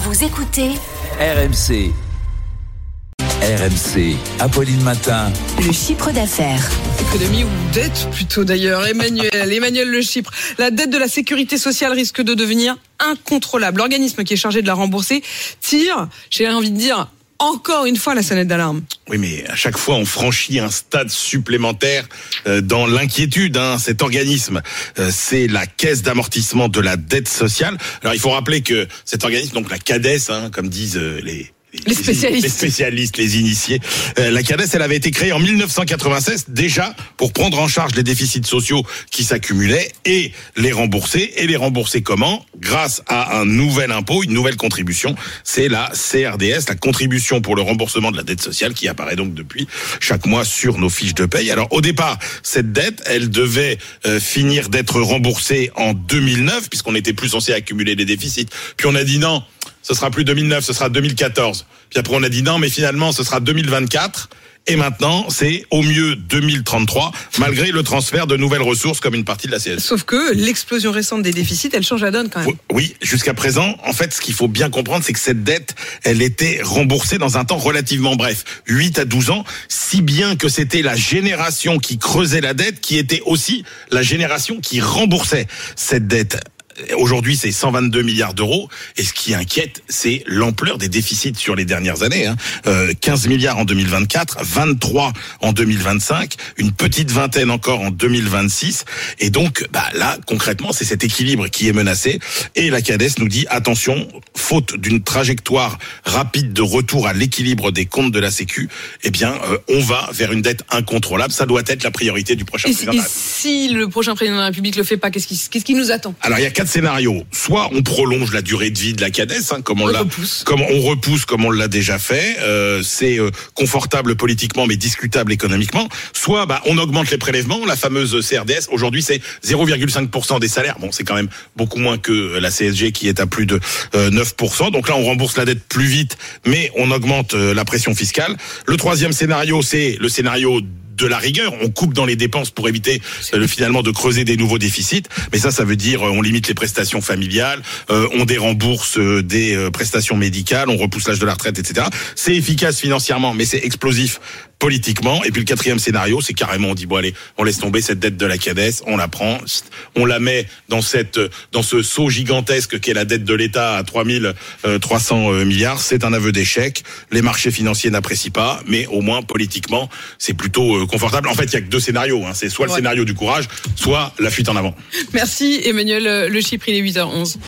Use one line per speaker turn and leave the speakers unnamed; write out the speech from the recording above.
Vous écoutez
RMC. RMC, Apolline Matin.
Le chiffre d'affaires.
Économie ou dette plutôt d'ailleurs. Emmanuel Le Chypre. La dette de la sécurité sociale risque de devenir incontrôlable. L'organisme qui est chargé de la rembourser tire, j'ai envie de dire, encore une fois la sonnette d'alarme.
Oui, mais à chaque fois, on franchit un stade supplémentaire dans l'inquiétude. Cet organisme, c'est la Caisse d'amortissement de la dette sociale. Alors, il faut rappeler que cet organisme, donc la CADES, comme disent les spécialistes, les initiés. La CADES, elle avait été créée en 1996 déjà pour prendre en charge les déficits sociaux qui s'accumulaient et les rembourser. Et les rembourser comment ? Grâce à un nouvel impôt, une nouvelle contribution. C'est la CRDS, la contribution pour le remboursement de la dette sociale qui apparaît donc depuis chaque mois sur nos fiches de paye. Alors au départ, cette dette, elle devait finir d'être remboursée en 2009 puisqu'on n'était plus censé accumuler les déficits. Puis on a dit non. Ce sera plus 2009, ce sera 2014. Puis après, on a dit non, mais finalement, ce sera 2024. Et maintenant, c'est au mieux 2033, malgré le transfert de nouvelles ressources comme une partie de la CSG.
Sauf que l'explosion récente des déficits, elle change la donne quand même.
Oui, jusqu'à présent, en fait, ce qu'il faut bien comprendre, c'est que cette dette, elle était remboursée dans un temps relativement bref, 8 à 12 ans, si bien que c'était la génération qui creusait la dette qui était aussi la génération qui remboursait cette dette. Aujourd'hui, c'est 122 milliards d'euros. Et ce qui inquiète, c'est l'ampleur des déficits sur les dernières années. 15 milliards en 2024, 23 en 2025, une petite vingtaine encore en 2026. Et donc, là, concrètement, c'est cet équilibre qui est menacé. Et la CADES nous dit, attention, faute d'une trajectoire rapide de retour à l'équilibre des comptes de la Sécu, on va vers une dette incontrôlable. Ça doit être la priorité du prochain président de la République.
Et si le prochain président de la République le fait pas, qu'est-ce qui nous attend ?
Alors, il y a 4 scénarios. Soit on prolonge la durée de vie de la CADES, comme on repousse, comme on l'a déjà fait. C'est confortable politiquement, mais discutable économiquement. Soit on augmente les prélèvements, la fameuse CRDS. Aujourd'hui, c'est 0,5% des salaires. Bon, c'est quand même beaucoup moins que la CSG qui est à plus de 9%. Donc là, on rembourse la dette plus vite, mais on augmente la pression fiscale. Le troisième scénario, c'est le scénario de la rigueur, on coupe dans les dépenses pour éviter finalement de creuser des nouveaux déficits, mais ça veut dire on limite les prestations familiales, on dérembourse des prestations médicales, on repousse l'âge de la retraite, etc. C'est efficace financièrement, mais c'est explosif politiquement. Et puis le quatrième scénario, c'est carrément on dit bon allez, on laisse tomber cette dette de la CADES, on la prend, on la met dans ce seau gigantesque qu'est la dette de l'État à 3300 milliards. C'est un aveu d'échec. Les marchés financiers n'apprécient pas, mais au moins politiquement, c'est plutôt confortable. En fait, il y a que deux scénarios. C'est soit le scénario du courage, soit la fuite en avant.
Merci Emmanuel Le Chypre, il est 8h11.